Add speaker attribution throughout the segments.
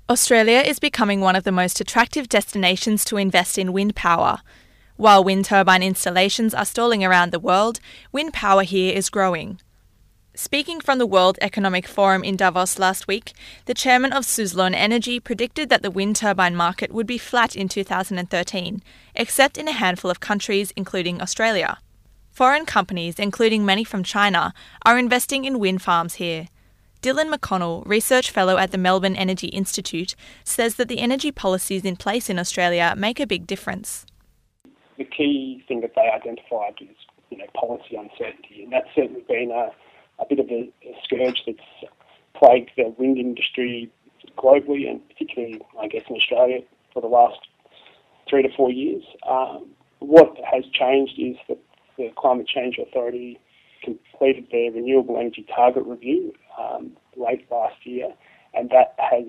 Speaker 1: Australia is becoming one of the most attractive destinations to invest in wind power. While wind turbine installations are stalling around the world, wind power here is growing. Speaking from the World Economic Forum in Davos last week, the chairman of Suzlon Energy predicted that the wind turbine market would be flat in 2013, except in a handful of countries, including Australia. Foreign companies, including many from China, are investing in wind farms here. Dylan McConnell, research fellow at the Melbourne Energy Institute, says that the energy policies in place in Australia make a big difference.
Speaker 2: The key thing that they identified is, policy uncertainty, and that's certainly been a bit of a scourge that's plagued the wind industry globally, and particularly, I guess, in Australia for the last 3 to 4 years. What has changed is that the Climate Change Authority completed their renewable energy target review late last year, and that has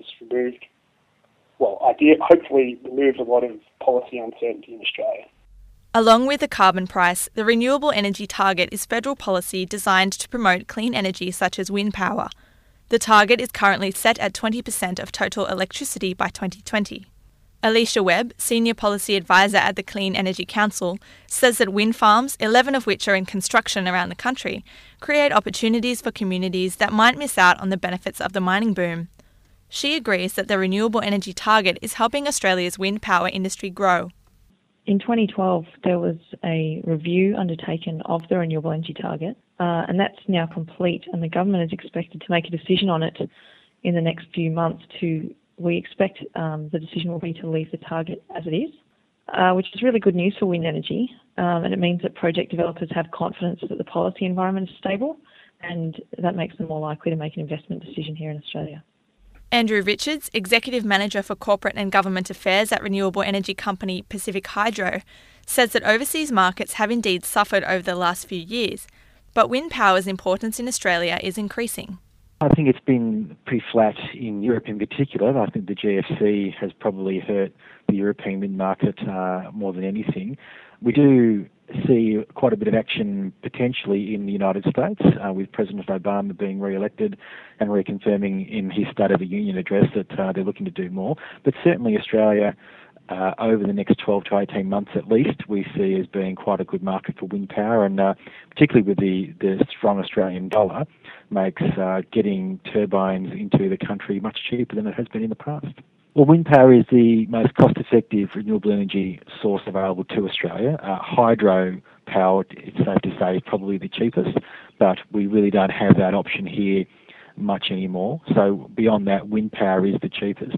Speaker 2: hopefully removed a lot of policy uncertainty in Australia.
Speaker 1: Along with the carbon price, the renewable energy target is federal policy designed to promote clean energy such as wind power. The target is currently set at 20% of total electricity by 2020. Alicia Webb, Senior Policy Advisor at the Clean Energy Council, says that wind farms, 11 of which are in construction around the country, create opportunities for communities that might miss out on the benefits of the mining boom. She agrees that the renewable energy target is helping Australia's wind power industry grow.
Speaker 3: In 2012, there was a review undertaken of the renewable energy target, and that's now complete, and the government is expected to make a decision on it in the next few months. We expect the decision will be to leave the target as it is, which is really good news for wind energy, and it means that project developers have confidence that the policy environment is stable, and that makes them more likely to make an investment decision here in Australia.
Speaker 1: Andrew Richards, Executive Manager for Corporate and Government Affairs at renewable energy company Pacific Hydro, says that overseas markets have indeed suffered over the last few years, but wind power's importance in Australia is increasing.
Speaker 4: I think it's been pretty flat in Europe in particular. I think the GFC has probably hurt the European wind market more than anything. We do see quite a bit of action potentially in the United States, with President Obama being re-elected and reconfirming in his State of the Union address that they're looking to do more. But certainly Australia, over the next 12 to 18 months at least, we see as being quite a good market for wind power, and particularly with the strong Australian dollar, makes getting turbines into the country much cheaper than it has been in the past. Well, wind power is the most cost-effective renewable energy source available to Australia. Hydro power, it's safe to say, is probably the cheapest, but we really don't have that option here much anymore. So beyond that, wind power is the cheapest.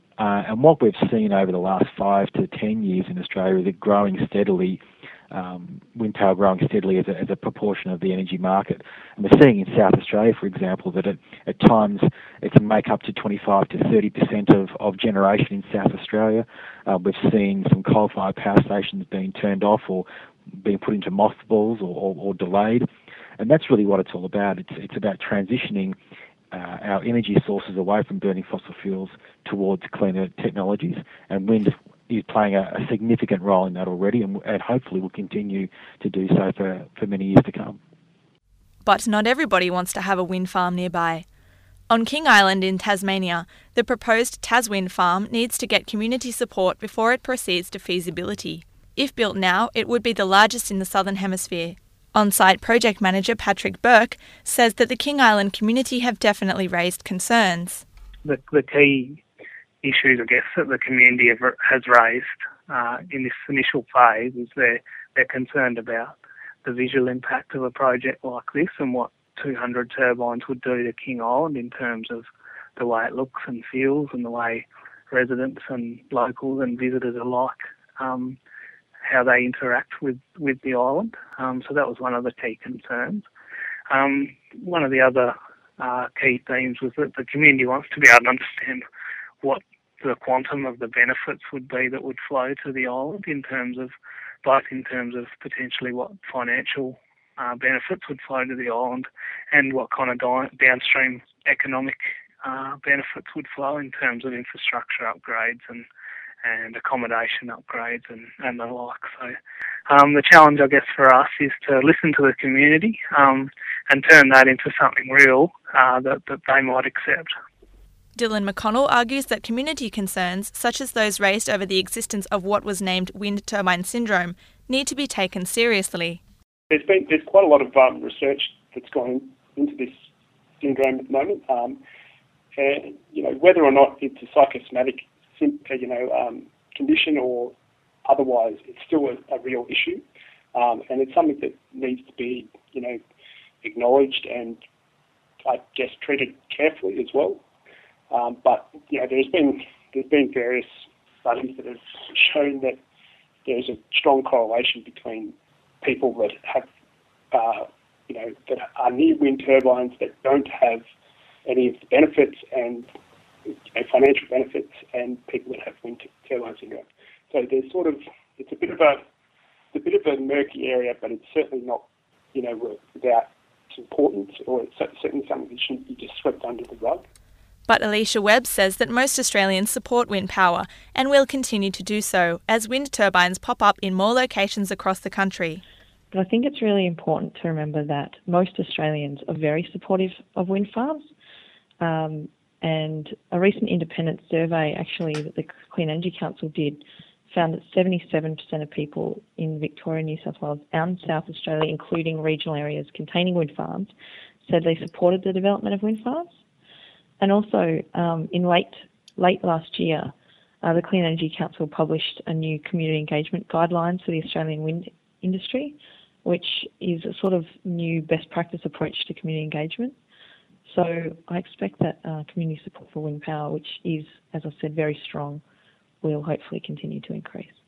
Speaker 4: And what we've seen over the last 5 to 10 years in Australia is it growing steadily, wind power growing steadily as a proportion of the energy market. And we're seeing in South Australia, for example, that at times it can make up to 25 to 30% of generation in South Australia. We've seen some coal-fired power stations being turned off or being put into mothballs or delayed. And that's really what it's all about. It's about transitioning our energy sources away from burning fossil fuels towards cleaner technologies, and wind is playing a significant role in that already, and hopefully will continue to do so for many years to come.
Speaker 1: But not everybody wants to have a wind farm nearby. On King Island in Tasmania, the proposed TasWind farm needs to get community support before it proceeds to feasibility. If built now, it would be the largest in the Southern Hemisphere. On-site project manager Patrick Burke says that the King Island community have definitely raised concerns.
Speaker 5: The key issues, I guess, that the community has raised in this initial phase is they're concerned about the visual impact of a project like this and what 200 turbines would do to King Island in terms of the way it looks and feels and the way residents and locals and visitors alike how they interact with the island. So that was one of the key concerns. One of the other key themes was that the community wants to be able to understand what the quantum of the benefits would be that would flow to the island in terms of potentially what financial benefits would flow to the island and what kind of downstream economic benefits would flow in terms of infrastructure upgrades and accommodation upgrades and the like. So the challenge, I guess, for us is to listen to the community and turn that into something real that they might accept.
Speaker 1: Dylan McConnell argues that community concerns, such as those raised over the existence of what was named wind turbine syndrome, need to be taken seriously.
Speaker 2: There's quite a lot of research that's gone into this syndrome at the moment, and whether or not it's a psychosomatic condition or otherwise, it's still a real issue, and it's something that needs to be acknowledged and I guess treated carefully as well. But there's been various studies that have shown that there's a strong correlation between people that have that are near wind turbines that don't have any of the benefits and financial benefits, and people that have wind turbine syndrome. So there's it's a bit of a murky area, but it's certainly not without importance, or it's certainly something that shouldn't be just swept under the rug.
Speaker 1: But Alicia Webb says that most Australians support wind power and will continue to do so as wind turbines pop up in more locations across the country.
Speaker 3: But I think it's really important to remember that most Australians are very supportive of wind farms. And a recent independent survey actually that the Clean Energy Council did found that 77% of people in Victoria, New South Wales and South Australia, including regional areas containing wind farms, said they supported the development of wind farms. And also, in late last year, the Clean Energy Council published a new community engagement guidelines for the Australian wind industry, which is a sort of new best practice approach to community engagement. So I expect that community support for wind power, which is, as I said, very strong, will hopefully continue to increase.